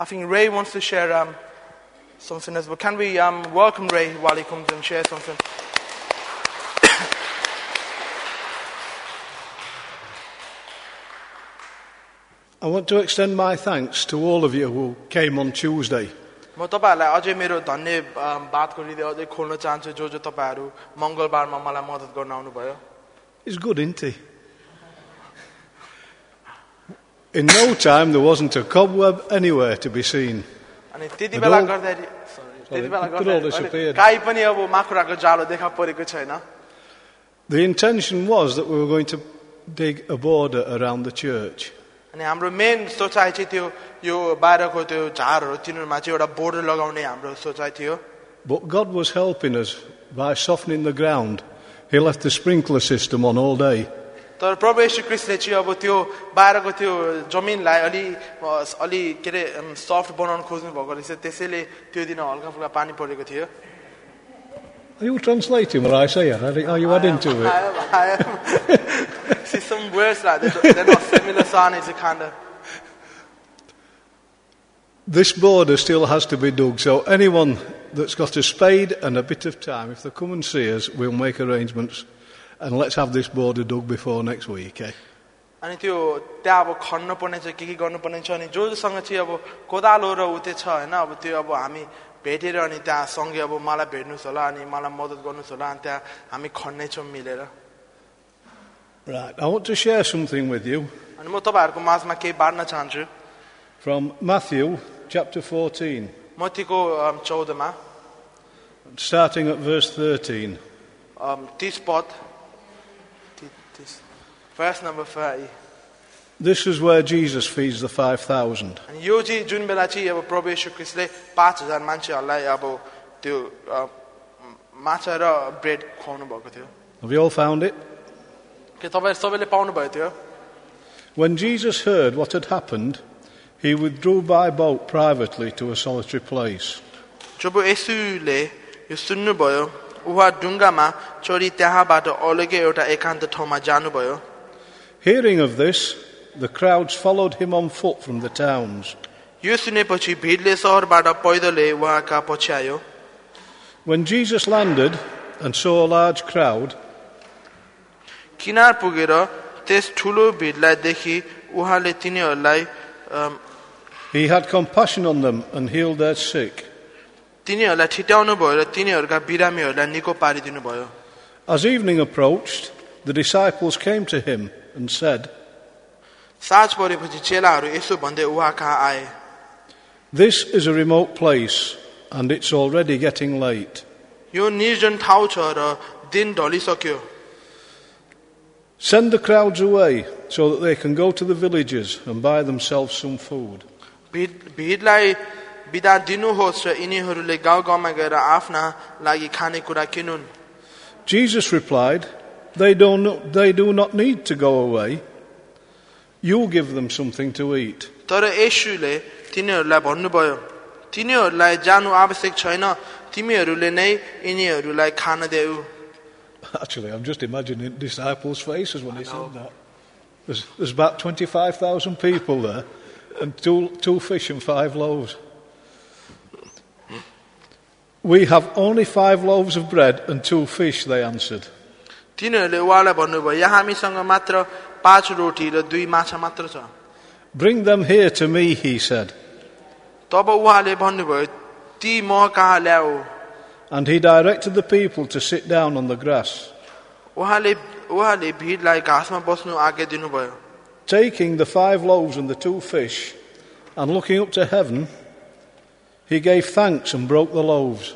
I think Ray wants to share something as well. Can we welcome Ray while he comes and share something? I want to extend my thanks to all of you who came on Tuesday. म तपाईहरुलाई अझै मेरो धन्यवादको हृदय अझै खोल्न चाहन्छु जो तपाईहरु मंगलबारमा मलाई मद्दत गर्न आउनु भयो. It's good, isn't he? In no time there wasn't a cobweb anywhere to be seen. अनि त्यति बेला गर्दाखेरि काई पनि अब माकुराको जालो देखा परेको छैन. The intention was that we were going to dig a border around the church. अनि हाम्रो मेन सोचाइ चाहिँ त्यो यो बाहिरको त्यो झारहरु तिनीहरुमा चाहिँ एउटा बोर्डर लगाउने हाम्रो सोचाइ थियो. But God was helping us by softening the ground. He left the sprinkler system on all day. तर प्रभु येशू ख्रीष्टले चाहिँ अब त्यो बाहिरको त्यो जमिनलाई अलि के रे सफ्ट बनाउन खोज्नु भएको रहेछ. त्यसैले त्यो दिन हल्का फुल्का पानी परेको थियो. Are you translating what I say? Are you adding to it? I am. See some words like they're not similar sounding. It's a kind of. This border still has to be dug, so anyone that's got a spade and a bit of time, if they come and see us, we'll make arrangements and let's have this border dug before next week, eh? अनि त्यो त्यहाँ अब खन्न पर्ने छ के गर्नु पर्ने छ अनि जोसँग चाहिँ अब कोदालो र उते छ हैन अब त्यो अब हामी भेटेर अनि त्यहाँ सँगै अब मलाई भेट्नुस् होला अनि मलाई मद्दत गर्नुस् होला अनि त्यहाँ हामी खन्ने छौं मिलेर. Right, I want to share something with you. अनि म तपाईहरुको माझमा केही बाँड्न चाहन्छु. From Matthew chapter 14. मत्तीको 14 मा starting at verse 13. 30 पद verse number 30. This is where Jesus feeds the 5,000. अनि यो चाहिँ जुन बेला चाहिँ अब प्रभु येशू ख्रीष्टले 5,000 मान्छेहरुलाई अब त्यो माछा र ब्रेड खुवाउनु भएको थियो. Have you all found it? के तपाईहरु सबैले पाउनु भयो त्यो? When Jesus heard what had happened, he withdrew by boat privately to a solitary place. जब येशूले यो सुन्नु भयो उहाँ ढुङ्गामा चढी त्यहाँबाट अलग्गै एउटा एकान्त ठाउँमा जानुभयो. Hearing of this, the crowds followed him on foot from the towns. यो सुनेपछि भिडले शहरबाट पैदलै उहाँका पछि आयो. When Jesus landed and saw a large crowd, किनार पुगेर त्यस ठूलो भिडलाई देखि उहाँले तिनीहरूलाई he had compassion on them and healed their sick. तिनीहरूलाई ठिटाउनु भयो र तिनीहरूका बिरामीहरूलाई निको पारिदिनु भयो. As evening approached, the disciples came to him and said, साँझ परेपछि चेलाहरू यसो भन्दै उहाँ कहाँ आए. This is a remote place and it's already getting late. यो निर्जन ठाउँ छ र दिन ढलिसक्यो. Send the crowds away so that they can go to the villages and buy themselves some food. भिडलाई बिदा दिनुहोस् र यिनीहरूले गाउँमा गएर आफ्ना लागि खानेकुरा किनुन्. Jesus replied, They do not need to go away. You give them something to eat. तर येशूले तिनीहरूलाई भन्नुभयो तिनीहरूलाई जानु आवश्यक छैन तिमीहरूले नै यिनीहरूलाई खान देऊ. Actually, I'm just imagining disciples' faces when he said that. There's about 25,000 people there and two fish and 5 loaves. We have only 5 loaves of bread and 2 fish, they answered. तिनीहरूले उहाँलाई भन्नुभयो यहाँ हामीसँग मात्र 5 रोटी र 2 माछा मात्र छ. Bring them here to me, he said. तब उहाँले भन्नुभयो ती म कहाँ ल्याऊ. And he directed the people to sit down on the grass. उहाँले भिडलाई घाँसमा बस्नु आज्ञा दिनुभयो. Taking the 5 loaves and the 2 fish and looking up to heaven, he gave thanks and broke the loaves.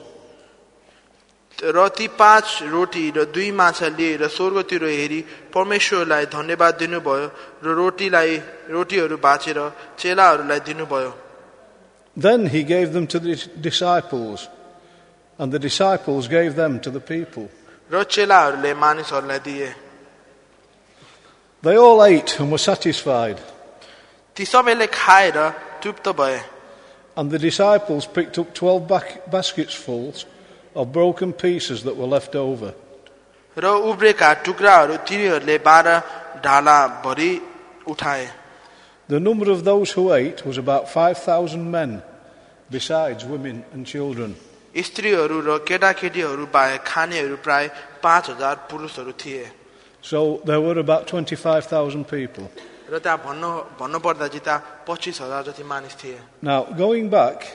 र ती 5 रोटी र 2 माछा लिएर स्वर्गतिर हेरी परमेश्वरलाई धन्यवाद दिनुभयो र रोटीहरू बाँचेर चेलाहरूलाई दिनुभयो. Then he gave them to the disciples, and the disciples gave them to the people. र चेलाहरूले मानिसहरूलाई दिए. They all ate and were satisfied. ती सबैले खाएर तृप्त भए. And the disciples picked up 12 baskets full of broken pieces that were left over. र उब्रेका टुक्राहरू तिनीहरूले 12 ढाला भरि उठाए. The number of those who ate was about 5,000 men, besides women and children. स्त्रीहरू र केटाकेटीहरू बाहेक खानेहरू प्राय 5,000 पुरुषहरू थिए. So there were about 25,000 people. र त्यहाँ भन्नु पर्दा चाहिँ त्यहाँ 25,000 जति मानिस थिए. Now, going back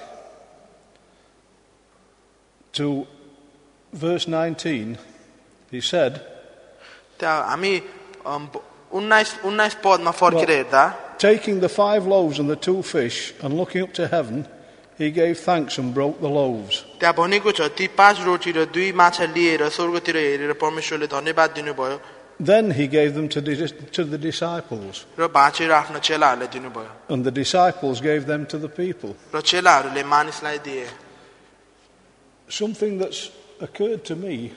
to verse 19, he said, त्यहाँ हामी 19 पदमा फर्केर हेर्दा taking the 5 loaves and the 2 fish and looking up to heaven, he gave thanks and broke the loaves. त्यहाँ भनेको छ ती 5 रोटी र 2 माछा लिएर स्वर्गतिर हेरेर परमेश्वरले धन्यवाद दिनुभयो. Then he gave them to the disciples, र भाँचेर आफ्नो चेलाहरूलाई दिनुभयो. and the disciples gave them to the people. र चेलाहरूले मानिसलाई दिए. Something that's occurred to me,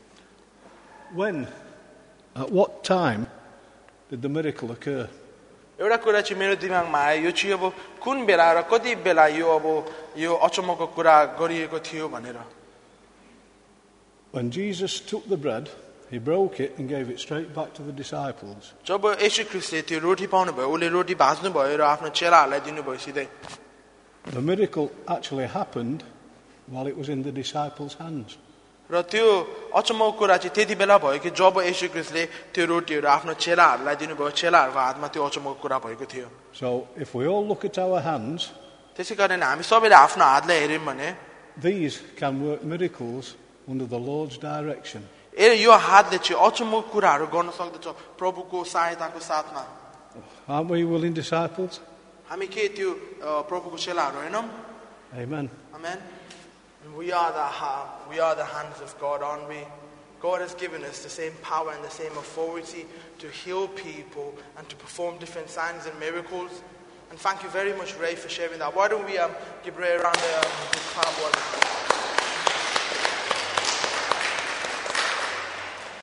at what time did the miracle occur? एउटा कुरा चाहिँ मेरो दिमागमा आयो, यो चाहिँ अब कुन बेला र कति बेला यो अचम्मको कुरा गरिएको थियो भनेर. When Jesus took the bread, he broke it and gave it straight back to the disciples. जब येशू ख्रीष्टले त्यो रोटी पाउनु भयो, उले रोटी भाज्नु भयो र आफ्नो चेलाहरूलाई दिनुभयो सिधै. The miracle actually happened while it was in the disciples' hands. र त्यो अचम्मको कुरा चाहिँ त्यति बेला भयो कि जब येशू ख्रीष्टले त्यो रोटीहरू आफ्नो चेलाहरूलाई दिनुभयो, चेलाहरूको हातमा त्यो अचम्मको कुरा भएको थियो. So if we all look at our hands, त्यसैकारण हामी सबैले आफ्नो हातलाई हेर्यौं भने these can work miracles under the Lord's direction. यो हातले चाहिँ अचम्मको कुराहरू गर्न सक्दछ प्रभुको सहायताको साथमा. Aren't we willing disciples? हामी के त्यो प्रभुको चेलाहरू हैनौं? Amen. Amen. We are the hands of God, aren't we? God has given us the same power and the same authority to heal people and to perform different signs and miracles. And thank you very much, Ray, for sharing that. Why don't we give Ray a round of applause?